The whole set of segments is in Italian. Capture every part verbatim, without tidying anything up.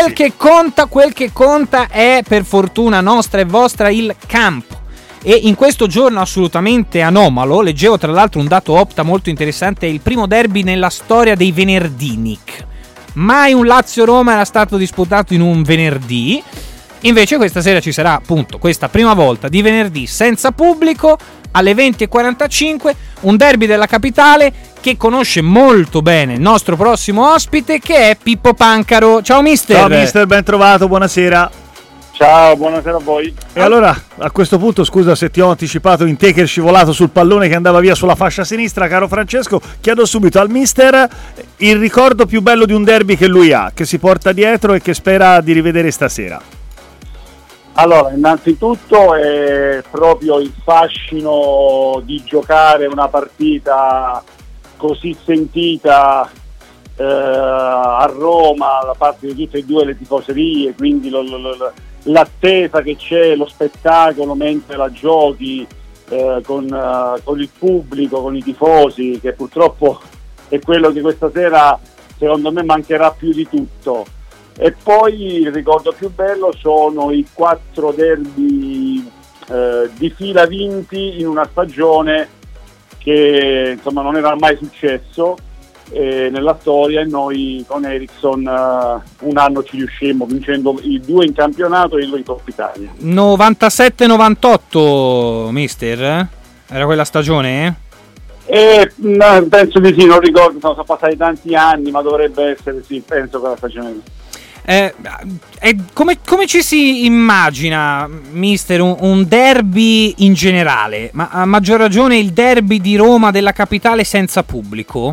quel che conta, quel che conta è, per fortuna nostra e vostra, il campo. E in questo giorno assolutamente anomalo, leggevo tra l'altro un dato Opta molto interessante, è il primo derby nella storia dei venerdì, Nick. Mai un Lazio-Roma era stato disputato in un venerdì. Invece questa sera ci sarà appunto questa prima volta di venerdì senza pubblico alle venti e quarantacinque, un derby della capitale che conosce molto bene il nostro prossimo ospite, che è Pippo Pancaro. Ciao mister. Ciao mister, ben trovato, buonasera. Ciao, buonasera a voi. E allora, a questo punto, scusa se ti ho anticipato in te che è scivolato sul pallone che andava via sulla fascia sinistra, caro Francesco, chiedo subito al mister il ricordo più bello di un derby che lui ha, che si porta dietro e che spera di rivedere stasera. Allora, innanzitutto è proprio il fascino di giocare una partita così sentita eh, a Roma da parte di tutte e due le tifoserie, quindi lo, lo, lo, l'attesa che c'è, lo spettacolo mentre la giochi eh, con, uh, con il pubblico, con i tifosi, che purtroppo è quello che questa sera secondo me mancherà più di tutto. E poi il ricordo più bello sono i quattro derby eh, di fila vinti in una stagione che insomma non era mai successo eh, nella storia, e noi con Ericsson uh, un anno ci riuscimmo vincendo i due in campionato e il due in Coppa Italia. novantasette novantotto, mister? Era quella stagione? Eh, no, penso di sì, non ricordo, sono passati tanti anni, ma dovrebbe essere sì, penso quella stagione lì. Eh, eh, come, come ci si immagina, mister, un, un derby in generale, ma a maggior ragione il derby di Roma della capitale senza pubblico?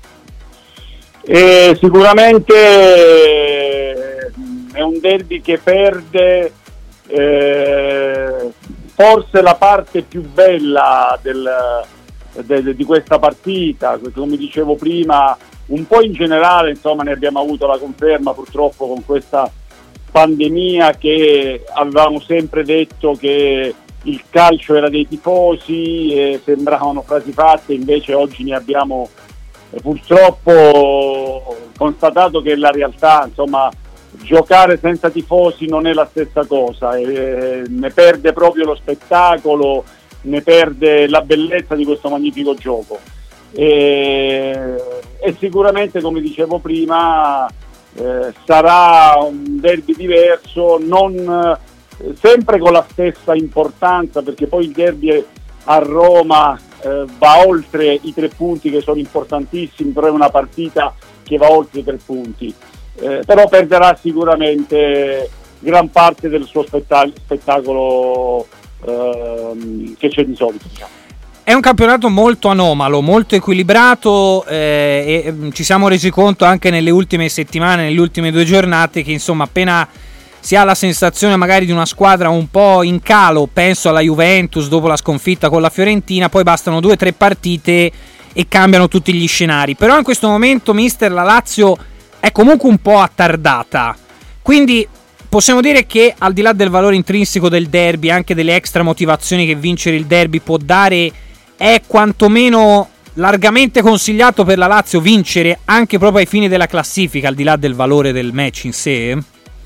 Eh, sicuramente è un derby che perde eh, forse la parte più bella del, de, di questa partita, come dicevo prima. Un po' in generale, insomma, ne abbiamo avuto la conferma purtroppo con questa pandemia, che avevamo sempre detto che il calcio era dei tifosi e sembravano frasi fatte, invece oggi ne abbiamo eh, purtroppo constatato che la realtà, insomma, giocare senza tifosi non è la stessa cosa, e ne perde proprio lo spettacolo, ne perde la bellezza di questo magnifico gioco. E, e sicuramente, come dicevo prima, eh, sarà un derby diverso, non eh, sempre con la stessa importanza, perché poi il derby a Roma eh, va oltre i tre punti, che sono importantissimi, però è una partita che va oltre i tre punti, eh, però perderà sicuramente gran parte del suo spettac- spettacolo eh, che c'è di solito, diciamo. È un campionato molto anomalo, molto equilibrato, eh, e ci siamo resi conto anche nelle ultime settimane, nelle ultime due giornate, che insomma appena si ha la sensazione magari di una squadra un po' in calo, penso alla Juventus dopo la sconfitta con la Fiorentina, poi bastano due o tre partite e cambiano tutti gli scenari. Però in questo momento, mister, la Lazio è comunque un po' attardata, quindi possiamo dire che al di là del valore intrinseco del derby, anche delle extra motivazioni che vincere il derby può dare, è quantomeno largamente consigliato per la Lazio vincere anche proprio ai fini della classifica, al di là del valore del match in sé?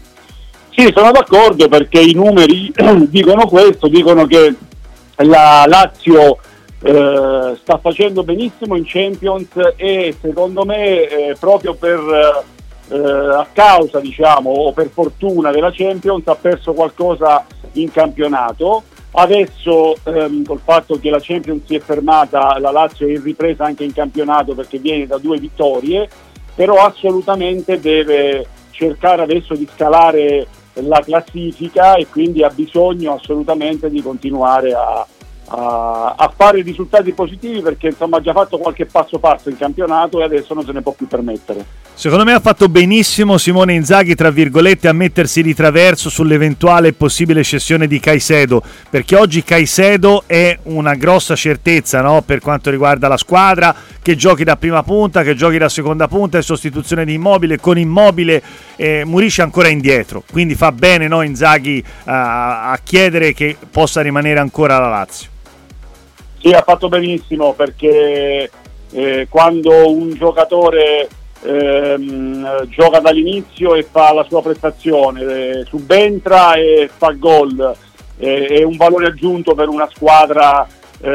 Sì, sono d'accordo, perché i numeri dicono questo, dicono che la Lazio eh, sta facendo benissimo in Champions, e secondo me eh, proprio per eh, a causa, diciamo, o per fortuna della Champions, ha perso qualcosa in campionato. Adesso ehm, col fatto che la Champions si è fermata, la Lazio è in ripresa anche in campionato, perché viene da due vittorie, però assolutamente deve cercare adesso di scalare la classifica, e quindi ha bisogno assolutamente di continuare a, a, a fare risultati positivi, perché insomma ha già fatto qualche passo passo in campionato e adesso non se ne può più permettere. Secondo me ha fatto benissimo Simone Inzaghi, tra virgolette, a mettersi di traverso sull'eventuale possibile cessione di Caicedo, perché oggi Caicedo è una grossa certezza, no? Per quanto riguarda la squadra, che giochi da prima punta, che giochi da seconda punta, e sostituzione di Immobile. Con Immobile eh, Murici ancora indietro, quindi fa bene, no, Inzaghi a, a chiedere che possa rimanere ancora la Lazio. Sì, ha fatto benissimo, perché eh, quando un giocatore ehm, gioca dall'inizio e fa la sua prestazione, eh, subentra e fa gol, eh, è un valore aggiunto per una squadra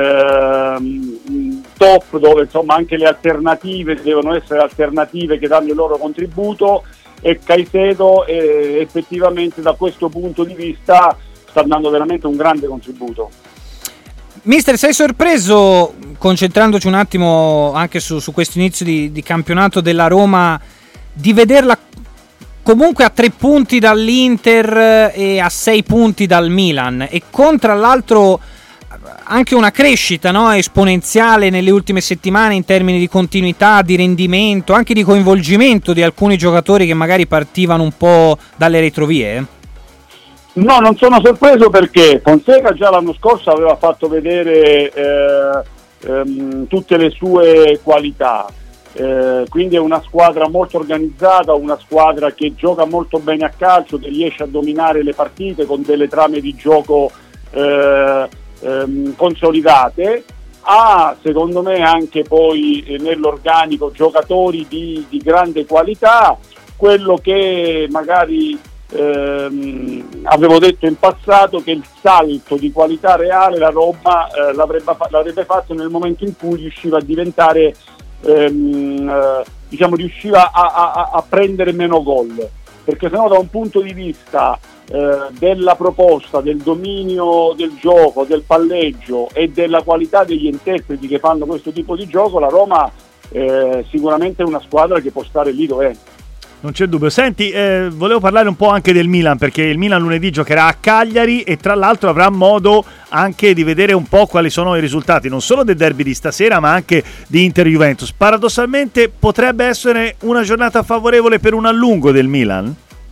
ehm, top, dove insomma anche le alternative devono essere alternative che danno il loro contributo, e Caicedo eh, effettivamente da questo punto di vista sta dando veramente un grande contributo. Mister, sei sorpreso, concentrandoci un attimo anche su, su questo inizio di, di campionato della Roma, di vederla comunque a tre punti dall'Inter e a sei punti dal Milan, e con tra l'altro anche una crescita, no, esponenziale nelle ultime settimane in termini di continuità, di rendimento, anche di coinvolgimento di alcuni giocatori che magari partivano un po' dalle retrovie? No, non sono sorpreso, perché Fonseca già l'anno scorso aveva fatto vedere eh, ehm, tutte le sue qualità, eh, quindi è una squadra molto organizzata, una squadra che gioca molto bene a calcio, che riesce a dominare le partite con delle trame di gioco eh, ehm, consolidate. Ha secondo me anche poi eh, nell'organico giocatori di, di grande qualità. Quello che magari Ehm, avevo detto in passato, che il salto di qualità reale la Roma eh, l'avrebbe, fa- l'avrebbe fatto nel momento in cui riusciva a diventare ehm, eh, diciamo riusciva a, a, a prendere meno gol, perché sennò da un punto di vista eh, della proposta, del dominio del gioco, del palleggio e della qualità degli interpreti che fanno questo tipo di gioco, la Roma eh, sicuramente è una squadra che può stare lì dove è. Non c'è dubbio. Senti, eh, volevo parlare un po' anche del Milan, perché il Milan lunedì giocherà a Cagliari e tra l'altro avrà modo anche di vedere un po' quali sono i risultati non solo del derby di stasera ma anche di Inter-Juventus. Paradossalmente potrebbe essere una giornata favorevole per un allungo del Milan?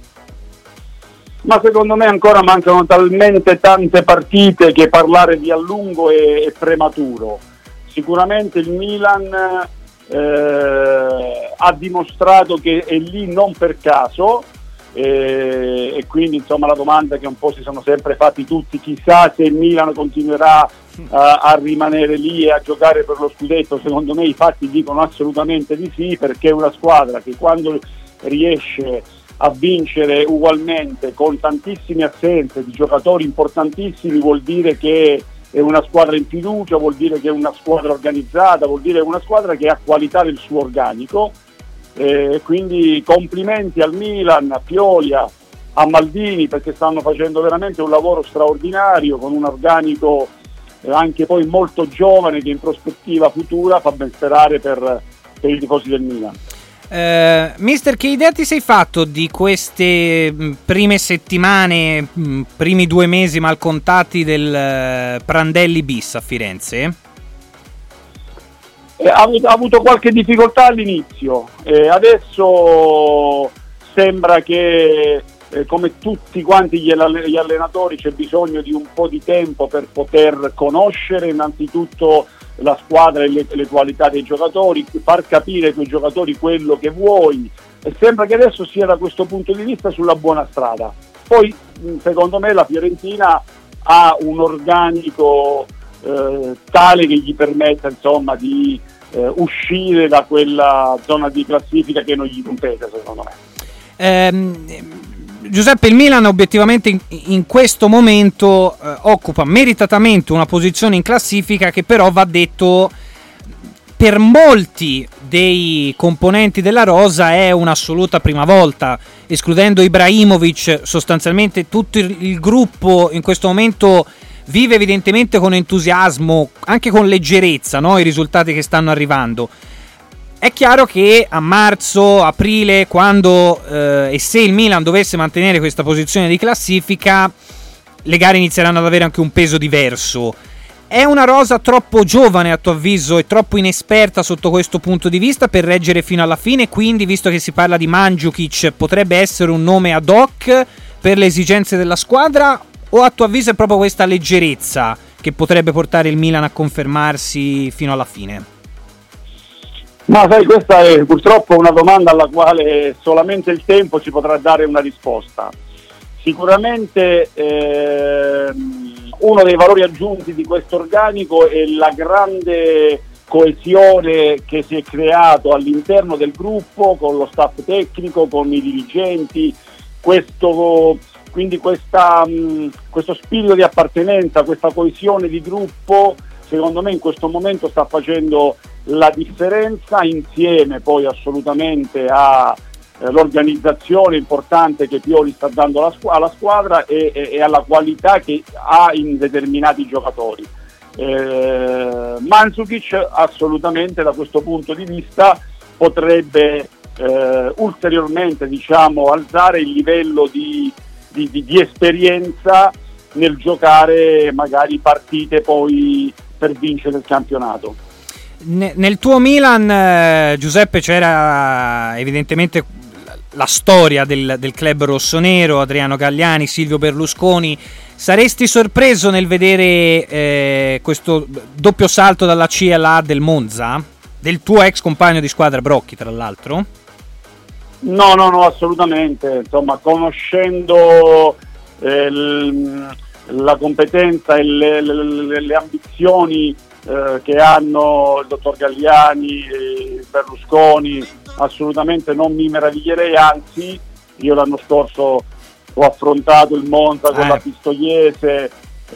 Ma secondo me ancora mancano talmente tante partite che parlare di allungo è, è prematuro. Sicuramente il Milan Eh, ha dimostrato che è lì non per caso, eh, e quindi insomma la domanda che un po' si sono sempre fatti tutti, chissà se il Milan continuerà uh, a rimanere lì e a giocare per lo scudetto. Secondo me i fatti dicono assolutamente di sì, perché è una squadra che quando riesce a vincere ugualmente con tantissime assenze di giocatori importantissimi vuol dire che è una squadra in fiducia, vuol dire che è una squadra organizzata, vuol dire una squadra che ha qualità del suo organico, eh, quindi complimenti al Milan, a Piolia, a Maldini, perché stanno facendo veramente un lavoro straordinario con un organico eh, anche poi molto giovane, che in prospettiva futura fa ben sperare per, per i tifosi del Milan. Uh, mister, che idea ti sei fatto di queste mh, prime settimane, mh, primi due mesi malcontati del uh, Prandelli bis a Firenze? Eh, ha, avuto, ha avuto qualche difficoltà all'inizio, eh, adesso sembra che eh, come tutti quanti gli, gli allenatori c'è bisogno di un po' di tempo per poter conoscere innanzitutto la squadra e le, le qualità dei giocatori, far capire ai tuoi giocatori quello che vuoi, e sembra che adesso sia da questo punto di vista sulla buona strada. Poi secondo me la Fiorentina ha un organico eh, tale che gli permetta insomma di eh, uscire da quella zona di classifica che non gli compete, secondo me. Ehm, Giuseppe, il Milan obiettivamente in, in questo momento eh, occupa meritatamente una posizione in classifica che però, va detto, per molti dei componenti della rosa è un'assoluta prima volta. Escludendo Ibrahimovic, sostanzialmente tutto il, il gruppo in questo momento vive evidentemente con entusiasmo, anche con leggerezza, no, i risultati che stanno arrivando. È chiaro che a marzo, aprile, quando eh, e se il Milan dovesse mantenere questa posizione di classifica, le gare inizieranno ad avere anche un peso diverso. È una rosa troppo giovane a tuo avviso e troppo inesperta sotto questo punto di vista per reggere fino alla fine? Quindi, visto che si parla di Mandžukić, potrebbe essere un nome ad hoc per le esigenze della squadra, o a tuo avviso è proprio questa leggerezza che potrebbe portare il Milan a confermarsi fino alla fine? Ma sai, questa è purtroppo una domanda alla quale solamente il tempo ci potrà dare una risposta. Sicuramente eh, uno dei valori aggiunti di questo organico è la grande coesione che si è creato all'interno del gruppo, con lo staff tecnico, con i dirigenti, questo, quindi questa, mh, questo spirito di appartenenza, questa coesione di gruppo, secondo me in questo momento sta facendo la differenza, insieme poi assolutamente all'organizzazione importante che Pioli sta dando alla, squ- alla squadra e, e, e alla qualità che ha in determinati giocatori. Eh, Mandžukić assolutamente da questo punto di vista potrebbe eh, ulteriormente, diciamo, alzare il livello di, di, di, di esperienza nel giocare magari partite poi per vincere il campionato. Nel tuo Milan, eh, Giuseppe, c'era evidentemente la storia del, del club rossonero, Adriano Galliani, Silvio Berlusconi. Saresti sorpreso nel vedere eh, questo doppio salto dalla C alla A del Monza? Del tuo ex compagno di squadra Brocchi, tra l'altro? No, no, no, assolutamente. Insomma, conoscendo eh, l, la competenza e le, le, le ambizioni eh, che hanno il dottor Galliani e Berlusconi, assolutamente non mi meraviglierei, anzi, io l'anno scorso ho affrontato il Monza con eh. la Pistoiese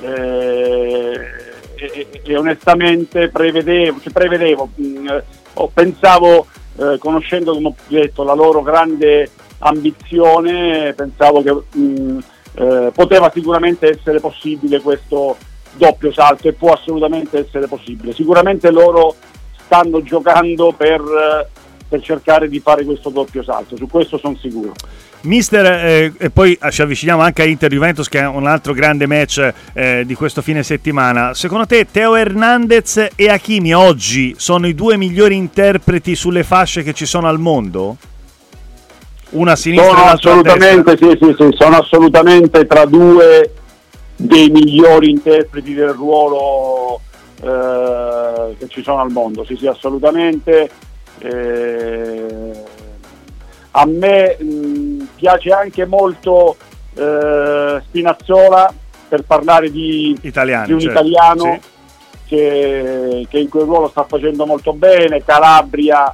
eh, e, e onestamente prevedevo, cioè prevedevo mh, ho, pensavo, eh, conoscendo, come ho detto, la loro grande ambizione, pensavo che mh, eh, poteva sicuramente essere possibile questo doppio salto, e può assolutamente essere possibile. Sicuramente loro stanno giocando per, per cercare di fare questo doppio salto, su questo sono sicuro. Mister, eh, e poi ci avviciniamo anche a Inter-Juventus, che è un altro grande match eh, di questo fine settimana. Secondo te Theo Hernandez e Hakimi oggi sono i due migliori interpreti sulle fasce che ci sono al mondo? Una a sinistra sono e l'altra a destra? Assolutamente, sì, sì, sì, sono assolutamente tra due dei migliori interpreti del ruolo eh, che ci sono al mondo, sì, sì, assolutamente. Eh, a me mh, piace anche molto eh, Spinazzola, per parlare di, Italiano, di un certo, italiano sì. che, che in quel ruolo sta facendo molto bene. Calabria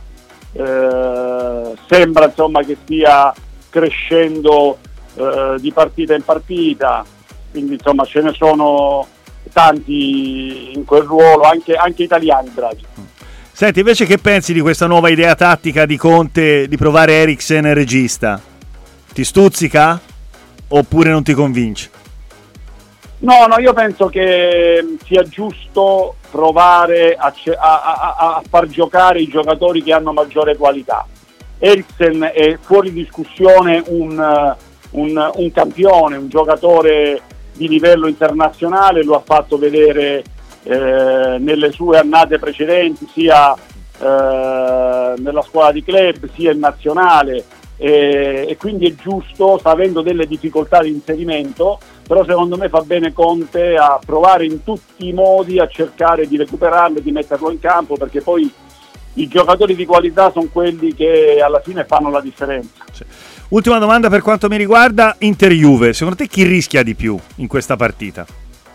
eh, sembra, insomma, che stia crescendo eh, di partita in partita, quindi insomma ce ne sono tanti in quel ruolo, anche, anche italiani bravi. Senti, invece, che pensi di questa nuova idea tattica di Conte di provare Eriksen regista? Ti stuzzica oppure non ti convince? No, no, io penso che sia giusto provare a, a, a, a far giocare i giocatori che hanno maggiore qualità. Eriksen è fuori discussione un, un, un campione, un giocatore di livello internazionale, lo ha fatto vedere Eh, nelle sue annate precedenti, sia eh, nella squadra di club sia in nazionale, e, e quindi è giusto, sta avendo delle difficoltà di inserimento, però secondo me fa bene Conte a provare in tutti i modi a cercare di recuperarlo e di metterlo in campo, perché poi i giocatori di qualità sono quelli che alla fine fanno la differenza. Sì. Ultima domanda per quanto mi riguarda, Inter-Juve, secondo te chi rischia di più in questa partita?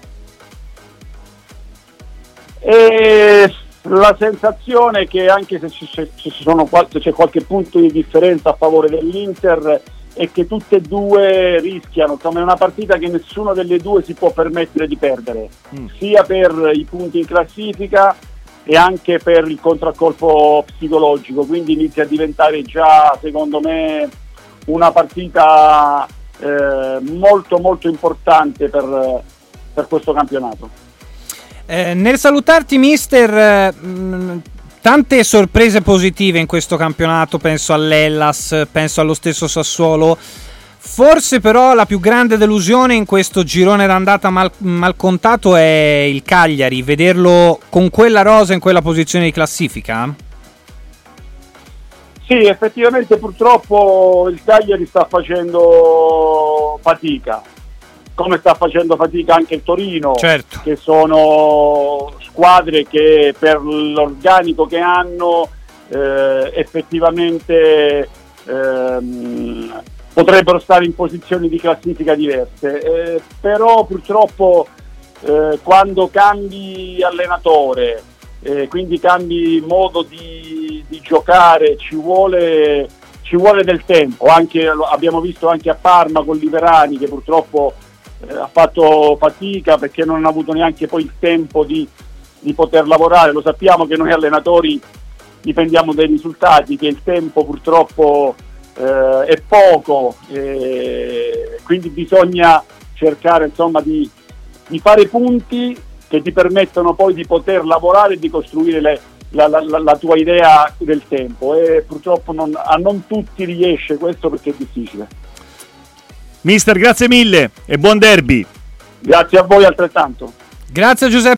E la sensazione è che, anche se ci, se ci sono, se c'è qualche punto di differenza a favore dell'Inter, è che tutte e due rischiano, insomma è una partita che nessuno delle due si può permettere di perdere, mm. sia per i punti in classifica e anche per il contraccolpo psicologico, quindi inizia a diventare già, secondo me, una partita eh, molto molto importante per, per questo campionato. Eh, nel salutarti, mister, eh, mh, tante sorprese positive in questo campionato, penso all'Hellas, penso allo stesso Sassuolo. Forse però la più grande delusione in questo girone d'andata mal, mal contato è il Cagliari, vederlo con quella rosa in quella posizione di classifica? Sì, effettivamente purtroppo il Cagliari sta facendo fatica, come sta facendo fatica anche il Torino, certo, che sono squadre che per l'organico che hanno eh, effettivamente ehm, potrebbero stare in posizioni di classifica diverse, eh, però purtroppo eh, quando cambi allenatore, eh, quindi cambi modo di, di giocare, ci vuole, ci vuole del tempo. Anche, abbiamo visto anche a Parma con Liverani, che purtroppo eh, ha fatto fatica perché non ha avuto neanche poi il tempo di, di poter lavorare. Lo sappiamo che noi allenatori dipendiamo dai risultati, che il tempo purtroppo eh, è poco, eh, quindi bisogna cercare insomma di, di fare punti che ti permettono poi di poter lavorare e di costruire le, la, la, la tua idea del tempo, e purtroppo non, a non tutti riesce questo perché è difficile. Mister, grazie mille e buon derby. Grazie a voi altrettanto. Grazie Giuseppe.